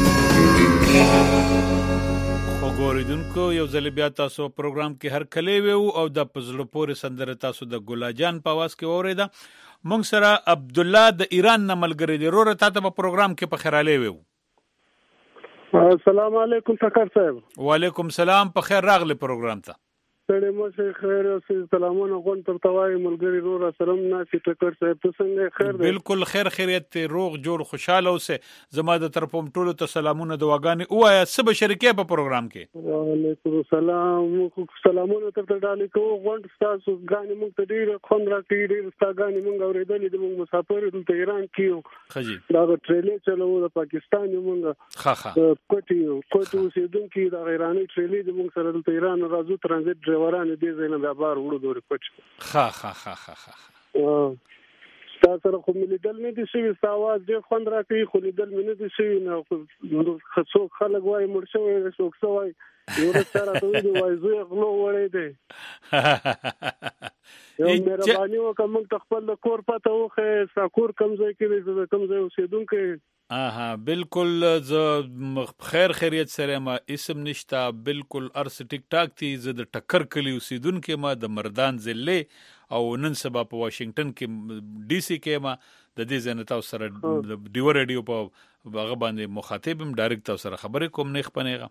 خو ګوریدونکو یو ځل بیا تاسو پروګرام کې هر کلی وو او د پزړه پورې سندره تاسو د ګلاجان په आवाज کې اوریدا. موږ سره عبد الله د ایران نه ملګری دی. وروره تاسو په پروګرام کې په خیراله وو. السلام علیکم ټکر صاحب. وعلیکم سلام. په خیر راغلی پروګرام ته. سړی مو شي خیر او سلامونه غون تر توای ملګری رور سلام ناشي ټکر صاحب. ته څنګه خیر دی؟ بالکل خیر خیریت روغ جوړ خوشاله اوسه. زما د طرفوم ټولو ته سلامونه دواګانې وایا. سب شریکه په پروګرام کې. وعلیکم السلام. سلامونه تر ډالې کو غون تاسو غانې موږ ته ډیر خوند راکړي. ډیر ستاګانې موږ اورېدلې د موږ مسافر دلته ایران کیو. خجی دا ټریلې چلو د پاکستان موږ ها ها کوټیو کوټو سیدونکو د ایرانی ټریلې د موږ سره د ایران راځو ترانزیت ډرایورانو دې زینه د بار وړو دورې پټ. ها ها ها ها ها تاسو سره خو ملي دل نه دي شي ساواز دې خوند راکړي خو لیدل مې نه دي شي نو خو خلک وای مرشوي څوک سوای یو سره ته دی وای زه غلو وړې دي. یو مهرباني وکړه موږ خپل کور پته وخه ساکور کمزې کې دې کمزې اوسېدونکو. اها بالکل ز خیر خیریت سره ما اسم نشتا. بالکل ارس ټیک ټاک تی ز د ټکر کلی اوسیدونکو ما د مردان ضلع او نن سبا په واشنگټن کې ډي سي کې ما د دې زنتا سره ډیو ریډیو په هغه باندې مخاطبم ډایرکټ سره خبرې کوم نه خپنهغه.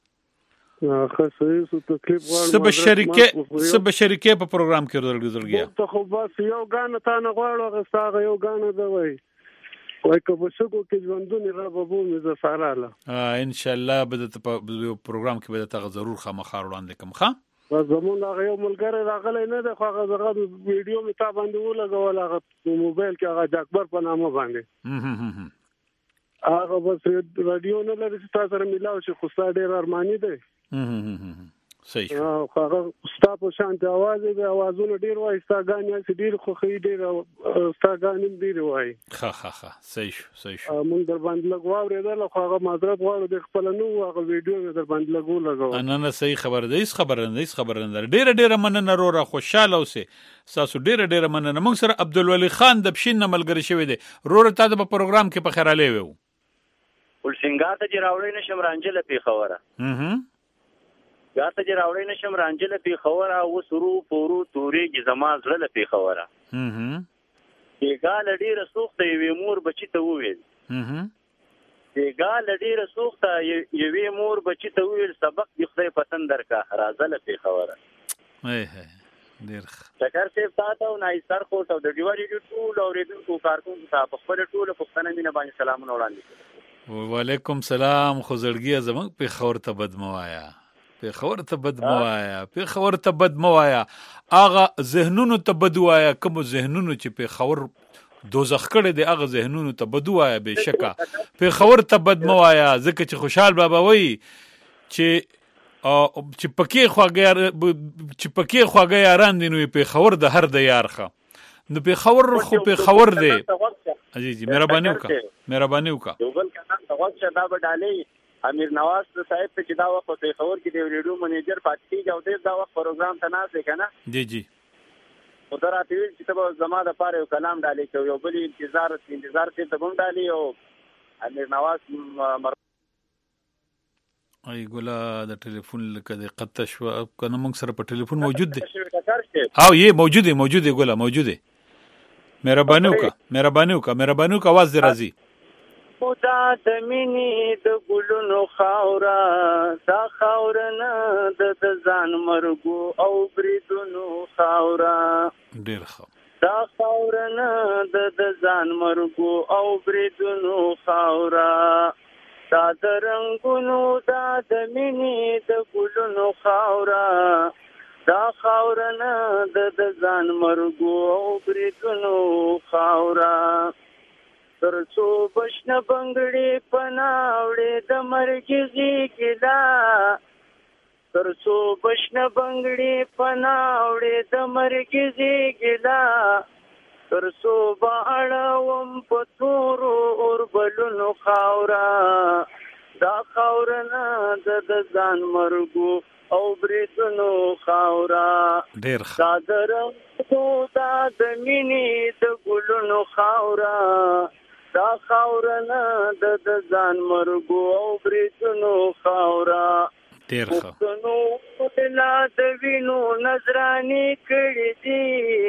خاصه تکلیف غواړم سب شریکه سب شریکه په پروګرام کې ورغلګیا. ته خو بس یو غانه تا نه غواړو غساغه یو غانه دا وای وای که بشکو کې ژوندونه را بابو مې ز ساراله. ان شاء الله به د پروګرام کې به ته ضرور خامخار وړاندې کوم. ښه زمون هغه یو ملګری راغلی نه دی خو هغه زغه ویډیو می تا باندې ولګول هغه موبایل کې هغه جاکبر په نامه باندې هغه بس رادیو نه لري چې تاسو سره ملاو شي خو ستا ډېر ارمانی دی. صحیح هغه ستا په شانت आवाज دی आवाजونه ډېر وای ستا غانې چې ډېر خو خې ډېر ستا غانې ډېر وای. ها ها ها صحیح صحیح مونږ در باندې لګوا ورېدل خو هغه معذرت غواړو د خپل نو هغه ویډیو در باندې لګو لګو. نه نه صحیح خبر ده. هیڅ خبر نه هیڅ خبر نه. ډېر ډېر مننه وروره خوشاله اوسه. تاسو ډېر ډېر مننه. موږ سره عبدالولي خان د بشین ملګری شوی دی. وروره تاسو په پروګرام کې په خیراله وو. ول سنگار ته جراوړې نشم رانجله پی خبره. هم یا ته جراوړې نشم رانجله پی خبره او سرو پورو توري کی زما زړه پی خبره. هم بیګال ډیره سوخته یوې مور بچی ته وویل. هم بیګال ډیره سوخته یوې مور بچی ته وویل سبق دی خدای پسند درکا رازله پی خبره. هي هي ډیر ټکر سیف تاسو او نایسر کوټ او د ډیوری ټول اوریدونکو کارکونکو ته په خپل ټول پښتنه مینه باندې سلامونه وړاندې. وعلیکم سلام. خو زړګي زمنګ په خور ته بدموایا په خور ته بدموایا په خور ته بدموایا اغه ذهنونو ته بدوایا کوم ذهنونو چې په خور دوزخ کړي دي اغه ذهنونو ته بدوایا به شکا په خور ته بدموایا ځکه چې خوشحال بابا وای چې چې پکې خواګه چې پکې خواګه یاران دي نو په خور د هر د یارخه نو په خور خو په خور دی. عزیزي مهرباني وکړه مهرباني وکړه. یو بل کسان توغ شدا بډالې امیر نواز صاحب ته چې دا وخت په خبر کې د ریډیو منیجر پاتې کیږي او دا وخت پروګرام ته ناز دی کنه. جی جی او درته ویل چې ته زما د پاره یو کلام ډالې کوي یو بل انتظار انتظار ته ته هم ډالې او امیر نواز مر... ای ګولا د ټلیفون لکه د قطه شو کنه موږ سره په ټلیفون موجود دی. او یې موجود دی موجود دی ګولا موجود دی. مهرباني وکړه مهرباني وکړه مهرباني وکړه आवाज دې راځي. خدا د مینې د ګلونو خاورا دا خاورنه د ځان مرګو او بریدونو خاورا ډېر ښه دا خاورنه د ځان مرګو او بریدونو خاورا دا د رنگونو دا د مینې د ګلونو خاورا دا خاورنه د ځان مرګو او بریدونو خاورا تر څو بشنه بنګړي پناوړې د مرګ زیګلا تر څو بشنه بنګړي پناوړې د مرګ زیګلا تر څو باړوم پتورو اور بلونو خاورا دا خاورنه د ځان مرګو او بریدونو خاورا ډېر دا درنګو دا د مینې د ګلونو خاورا دا خاورنه د ځان مرګو او بریدونو خاورا ډېر ښه پښتنو لا د وینو نظرانې کړې دي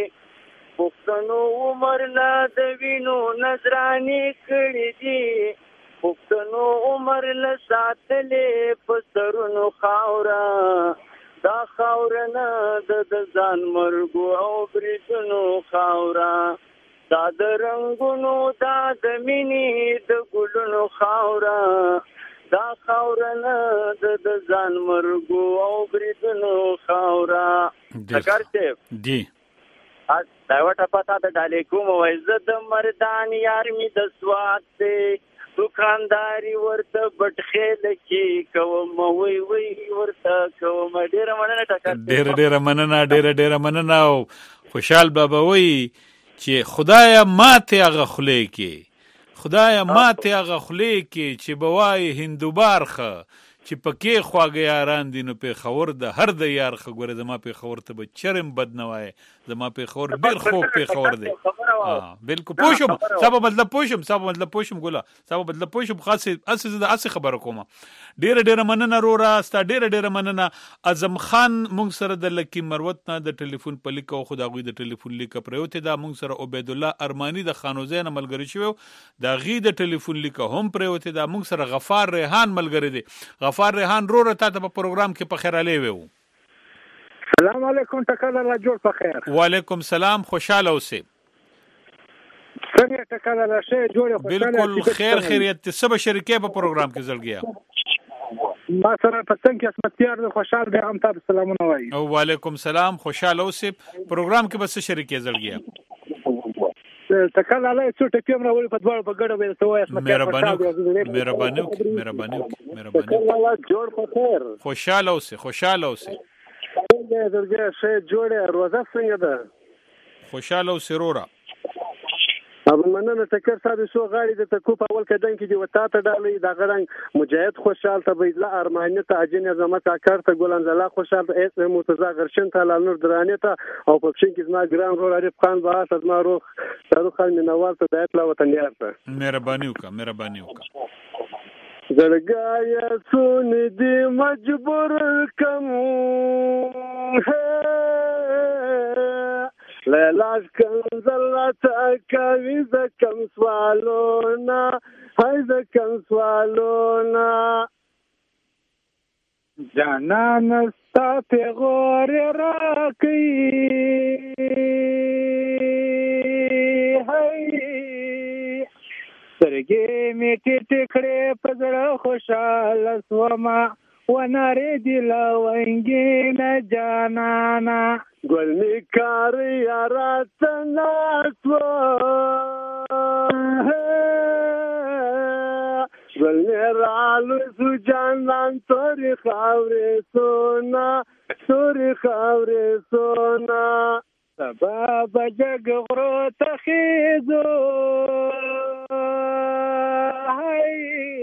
پښتنو عمر لا د وینو نظرانې کړې دي پښتنو عمر له ساتلې په سرونو خاورا دا خاورنه د ځان مرګو او بریدونو خاورا دا د رنګونو دا د مینې د ګلونو خاورا دا خاورنه د ځان مرګو او بریدونو خاورا ذکر صاحب دی دا وټه پتا د ډالې کوم وای زه د مردان یار می د سواد دی دکانداري ورته بټ خېل کی کوم وی وی ورته کوم ډیر مننه ټکر ډیر ډیر مننه ډیر ډیر مننه او خوشحال بابا وی چې خدایا ماته هغه خلې کی خدایا ماته هغه خلې کی چې بوای هندوبارخه چې پکې خواږه یاران دي نو په خور د هر د یار خګوره زما په خور ته به چرم بد نه وای زما په خور ډیر خوب په خور دی ها بالکل پوښم سبب مطلب پوښم سبب مطلب پوښم ګولا سبب مطلب پوښم خاصه اساس د اسه خبره کوم ډیر ډیر مننه رو را ستا ډیر ډیر مننه اعظم خان مونږ سره د لکی مروت نه د ټلیفون په لیکو خداغوی د ټلیفون لیک پروته دا مونږ سره عبید الله ارمانی د خانوزین ملګری شو دا غي د ټلیفون لیک هم پروته دا مونږ سره غفار ریحان ملګری دی غفار ریحان رو را ته په پروګرام کې په خیر علي وو السلام علیکم ټکل الله جوړ په خیر وعلیکم سلام خوشاله اوسئ څنګه ټکل الله شه جوړ خوشاله بالکل خیر خیریت سب شریکې په پروګرام کې زړګیا ما سره پتنګ کې اسمتیار خوشاله به هم تاسو سلامونه وایي او وعلیکم سلام خوشاله اوسئ پروګرام کې بس شریکې زړګیا ټکل الله څو ټکیم راوړي په دوړ په ګډه به ته وایي اسمتیار مهرباني مهرباني مهرباني مهرباني جوړ په خیر خوشاله اوسئ خوشاله اوسئ څنګه درګه شه جوړه روزه څنګه ده خوشاله اوسئ رورا ابو مننه تکر صاحب شو غاړي د تکو په اول کدن کې دی وتا ته ډالې دا غرنګ مجاهد خوشحال ته بیدله ارمانه ته اجن زما کا کارته ګولان زلا خوشحال ته اس مرتضی غرشن ته لنور درانه ته او په شین کې زما ګران رو عارف خان با زما روح شاروخ خان منوال ته دایت لا وطن یار ته مهرباني وکړه مهرباني وکړه زړګایا سون دی مجبور کم لیلاش کنزلت کوي ز کم سوالونا هاي ز کم سوالونا جانان ستا پیغور راکی هاي سرګې می ټټ کړې پزړه خوشاله سوما وناره دی لونګې نه جانانا ګلنی کار یارات ناسو ګلنی رالو سو جانان تورې خاورې سونا تورې خاورې سونا سبا بجګ غرو تخیزو هاي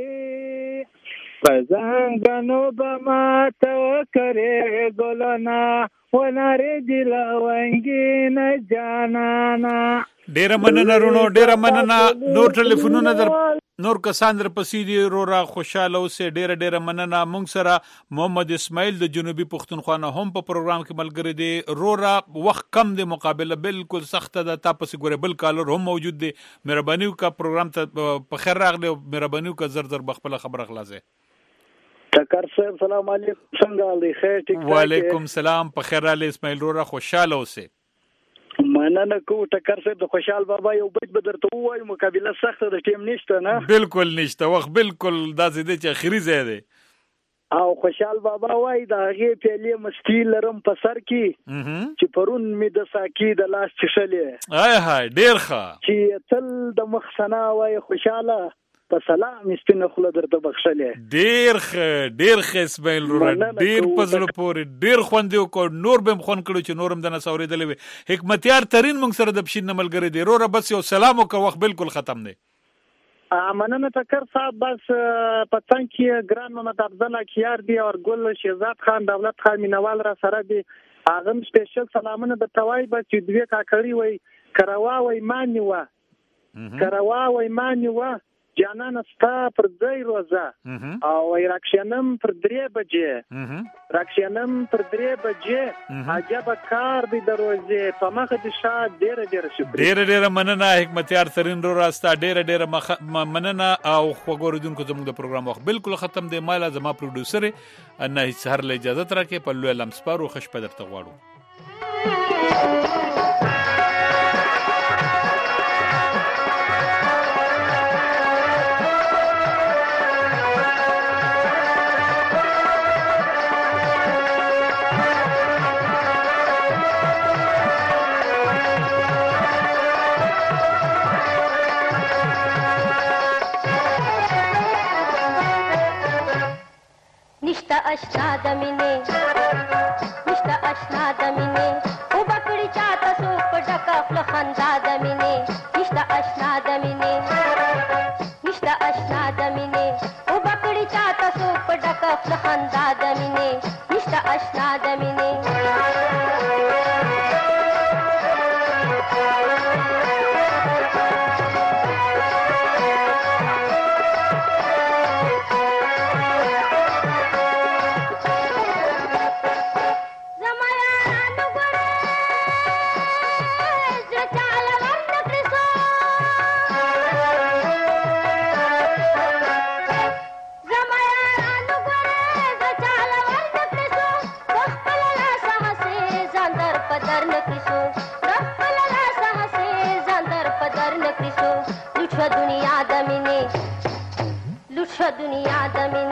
پزنګنو بما تو کرے ګلنا وناره دی لونګې نه جانانا ډیر مننه رونو ډیر مننه نور ټلیفونونه در نور کسان در پسې دی رورا خوشاله اوسه ډیر ډیر مننه مونږ سره محمد اسماعیل د جنوبي پښتونخوا هم په پروګرام کې ملګری دی رورا وخت کم دی مقابله بالکل سخت ده تاسو ګوره بل کالر هم موجود دی مهرباني وکړه پروګرام ته په خیر راغلی مهرباني وکړه زر زر بخپل خبر خلاصه ټکر صاحب سلام علیکم څنګه علي خیر ټیک وعلیکم سلام په خیر علي اسماعیل رورا خوشاله اوسه مننه کو ټکر صاحب د خوشحال بابا یو بیت بدر ته وایي مقابله سخته د ټیم نشته نه بالکل نشته وخت بالکل دا زده چې اخري ځای دی او خوشحال بابا وای دا هغه پیلې مستی لرم په سر کې چې پرون می د ساکی د لاس چشلې آی هاي ډیر ښه چې تل د مخسنا وای خوشاله په سلام استنه خله درته بخښلې ډیر ښه ډیر ښه اسماعیل رورا ډیر پزړه پورې ډیر خوندې کو نور بهم خون کړو چې نورم د نسوري دلې حکمتیار ترين موږ سره د بشین ملګری دی رورا بس یو سلام وکړه وخت بالکل ختم دی مننه تکر صاحب بس پتن کې ګران محمد افضل کیار دی او ګل شهزاد خان دولت خان مینوال را سره دی اغم سپیشل سلامونه د توای بس چې دوی کاکړی وای کروا وای مانی وا کروا وای مانی وا جانان ستا پر دای روزه او راکشنم پر درې بجې راکشنم پر درې بجې عجب کار دی دروازه په مخ دي شاد ډیر ډیر شکر ډیر ډیر مننه حکمتیار ترين رو راستا ډیر ډیر مننه او خوګوردونکو زموږ د پروګرام وخت بالکل ختم دی مالا زما پروډوسر نه هیڅ هر له اجازه ترکه په لوی لمسپارو خوش په درته غواړو نشتا اشنا دمینه نشتا اشنا دمینه او بکړی چاته سو پټکا خپل خندا دمینه نشتا اشنا دمینه نشتا اشنا دمینه او بکړی چاته سو پټکا خپل خندا دمینه نشتا اشنا دمینه दुनिया दमिने